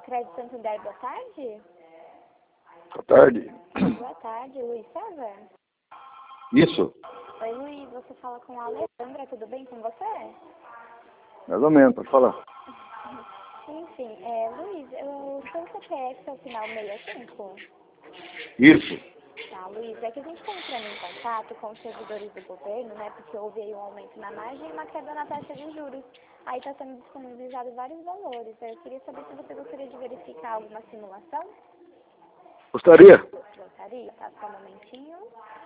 Crédito Santander, boa tarde. Boa tarde. Boa tarde, Luiz César. Isso, Oi, Luiz, você fala com a Alessandra, tudo bem com você? mais ou menos, pode falar. Enfim, Luiz, o seu CPF é o final 65? Isso. Tá, Luiz, é que a gente está entrando em contato com os servidores do governo, né, porque houve aí um aumento na margem e uma queda na taxa de juros. Aí está sendo disponibilizado vários valores. Eu queria saber se você gostaria de verificar alguma simulação. Gostaria? Gostaria? Tá, só um momentinho.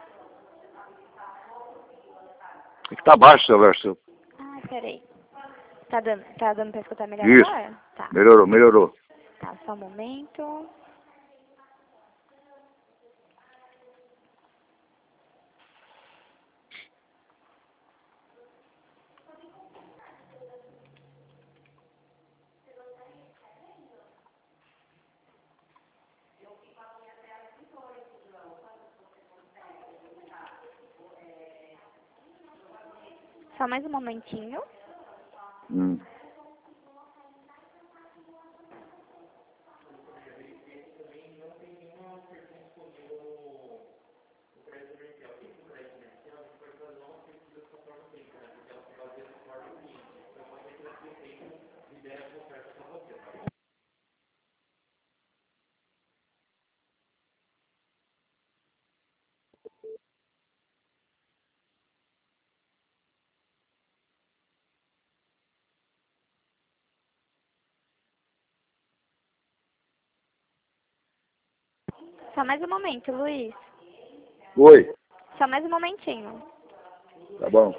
É que tá baixo, seu verso. Ah, peraí. Tá dando pra escutar melhor Isso. agora? Tá. Melhorou. Tá, só um momento. Só mais um momentinho. Hum. Só mais um momento, Luiz. Oi, Só mais um momentinho. tá bom.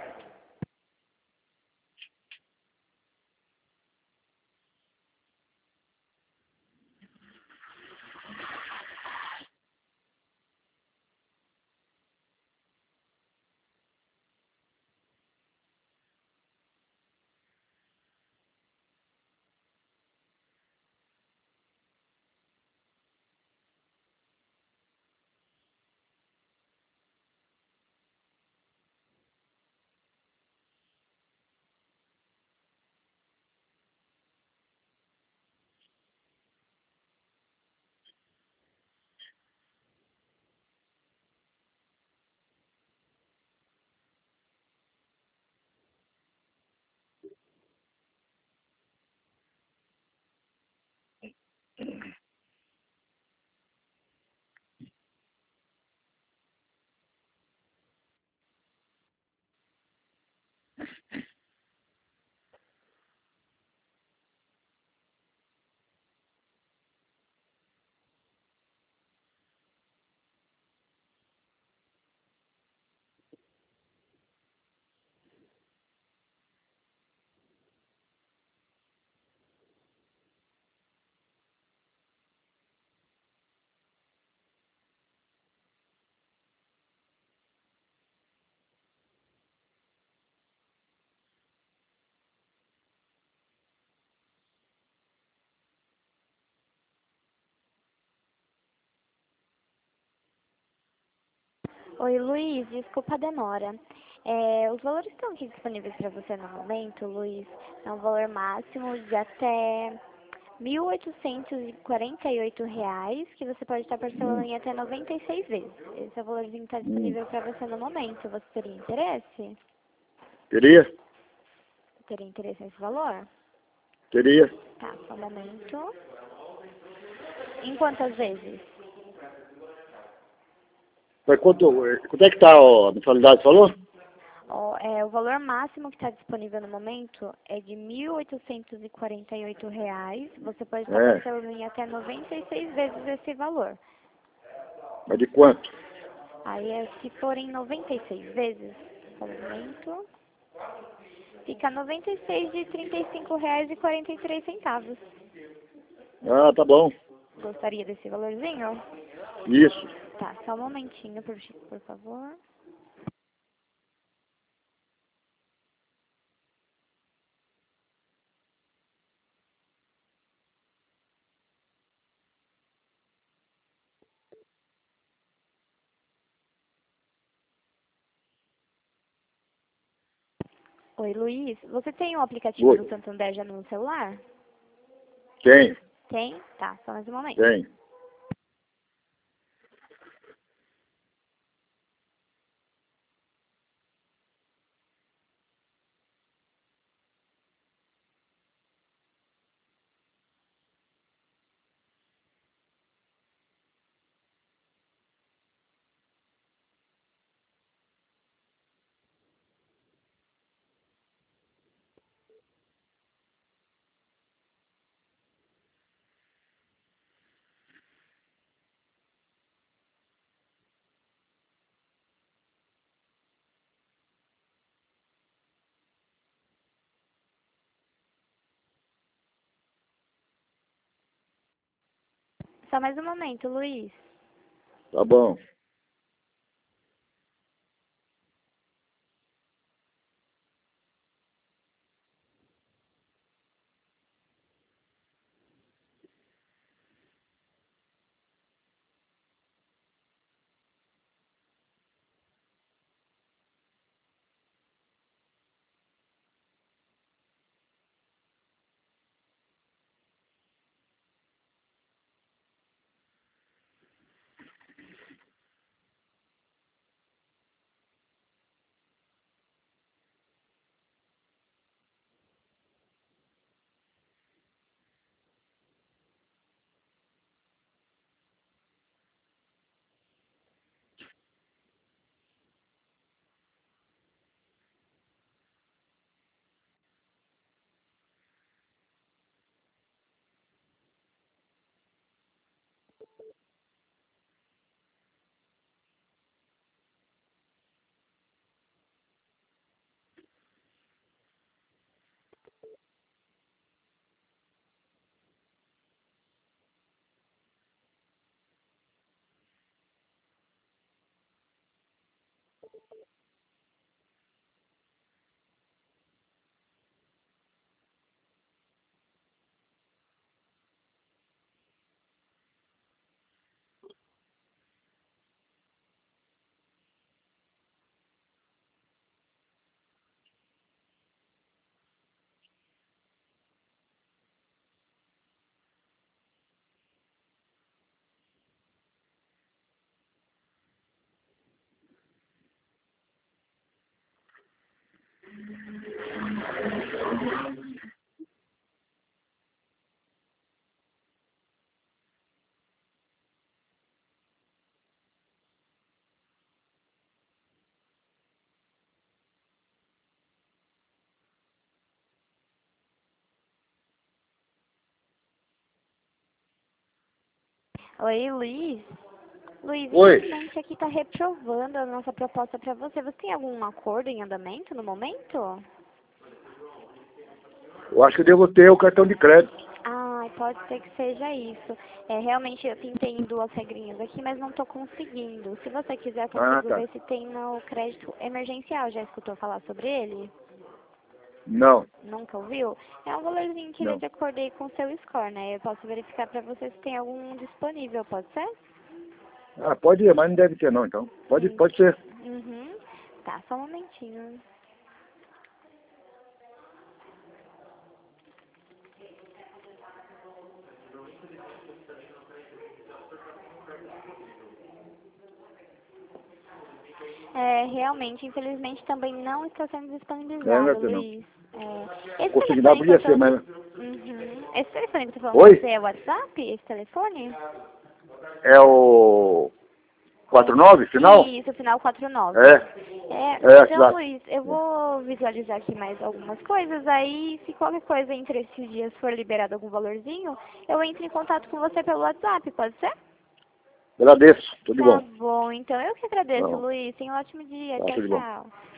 Oi, Luiz, desculpa a demora. Os valores estão aqui disponíveis para você no momento, Luiz. É um valor máximo de até R$ 1.848, que você pode estar parcelando em até 96 vezes. Esse é o valorzinho que está disponível para você no momento. Você teria interesse? Teria? Teria interesse nesse valor? Teria. Tá, só um momento. Em quantas vezes? Mas quanto é que tá a mensalidade, falou? O valor máximo que está disponível no momento é de R$ 1.848. Você pode estar É. parcelando em até 96 vezes esse valor. Mas de quanto? Aí, se forem 96 vezes, só um momento, fica 96 de R$ 35,43. Ah, tá bom. Gostaria desse valorzinho? Isso. Tá, só um momentinho, por favor. Oi, Luiz. Você tem o aplicativo Oi. do Santander já no celular? Tem. Tem? Tá, só mais um momento. Tem. Só mais um momento, Luiz. Tá bom. Oi, Luiz. Luiz, Oi. infelizmente aqui tá reprovando a nossa proposta pra você. Você tem algum acordo em andamento no momento? Eu acho que eu devo ter o cartão de crédito. Ah, pode ser que seja isso. É, realmente eu tentei em duas regrinhas aqui, mas não tô conseguindo. Se você quiser, eu Ah, consigo tá. ver se tem no crédito emergencial. Já escutou falar sobre ele? Não, Nunca ouviu? É um valorzinho que ele é não. de acordo aí com o seu score, né? Eu posso verificar pra você se tem algum disponível, pode ser? Ah, pode ir, mas não deve ter não, então. Hum. Pode ser. Uhum. Tá, só um momentinho. É, realmente, infelizmente, também não está sendo Não, não disponibilizado, deve ter não. Luiz. Esse Consignado telefone que eu podia tô... ser, mas... Uhum. Esse telefone que eu tô falando com Oi? você é o WhatsApp? Esse telefone? É o 49, final? Isso, final 49. É, Então, exato. Luiz, eu vou visualizar aqui mais algumas coisas, aí se qualquer coisa entre esses dias for liberado algum valorzinho, eu entro em contato com você pelo WhatsApp, pode ser? Agradeço, tudo de Tá bom. bom, então eu que agradeço, Não, Luiz. Tenha um ótimo dia. tá, Tchau, tudo de bom. tchau.